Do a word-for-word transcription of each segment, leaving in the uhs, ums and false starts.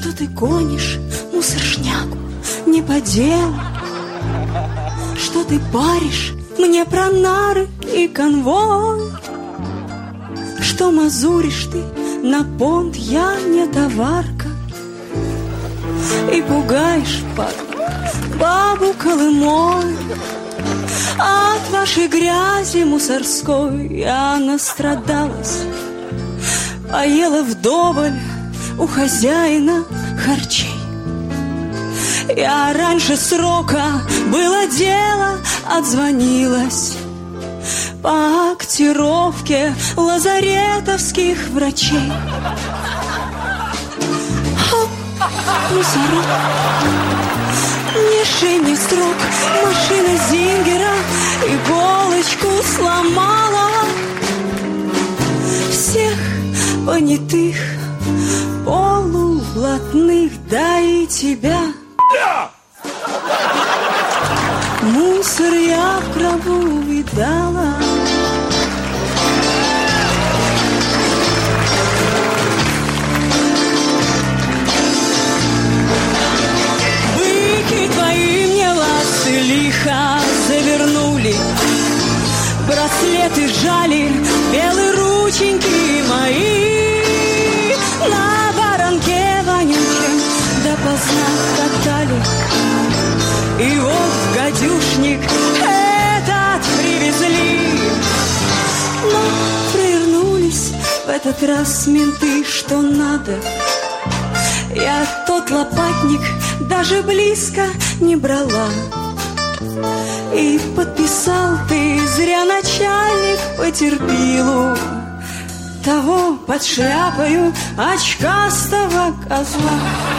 что ты гонишь мусоршняку не по делу, что ты паришь мне про нары и конвой, что мазуришь ты на понт, я не товарка, и пугаешь, падла, бабу Колымой. От вашей грязи мусорской я настрадалась, поела вдоволь у хозяина харчей. Я раньше срока, было дело, отзвонилась по актировке лазаретовских врачей. Хоп, мусорок, не шей мне срок, машина Зингера иголочку сломала. Всех понятых, полублатных, да и тебя. Мусор я в гробу видала. Быки твои мне ласты лихо завернули, браслеты сжали, белые рученьки мои на воронке вонючем допоздна катали. И вот гадюшник этот привезли. Но провернулись в этот раз менты, что надо. Я тот лопатник даже близко не брала. И подписал ты зря, начальник, потерпилу того под шляпою очкастого козла.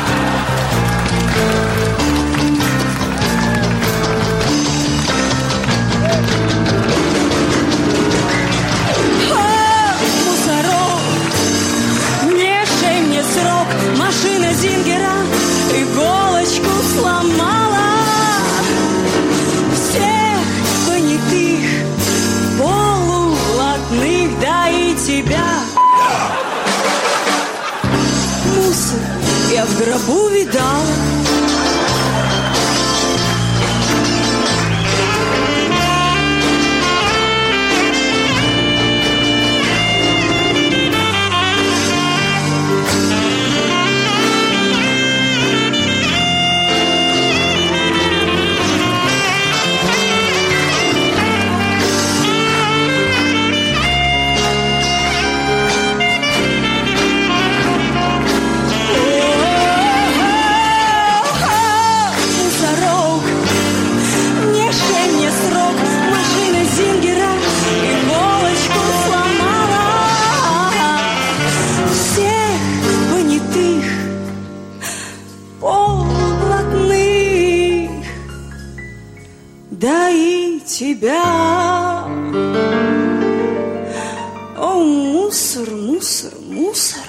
Срок, машина Зингера иголочку сломала. Всех понятых, полублатных, да и тебя. Мусор я в гробу видала. Да и тебя. О, мусор, мусор, мусор.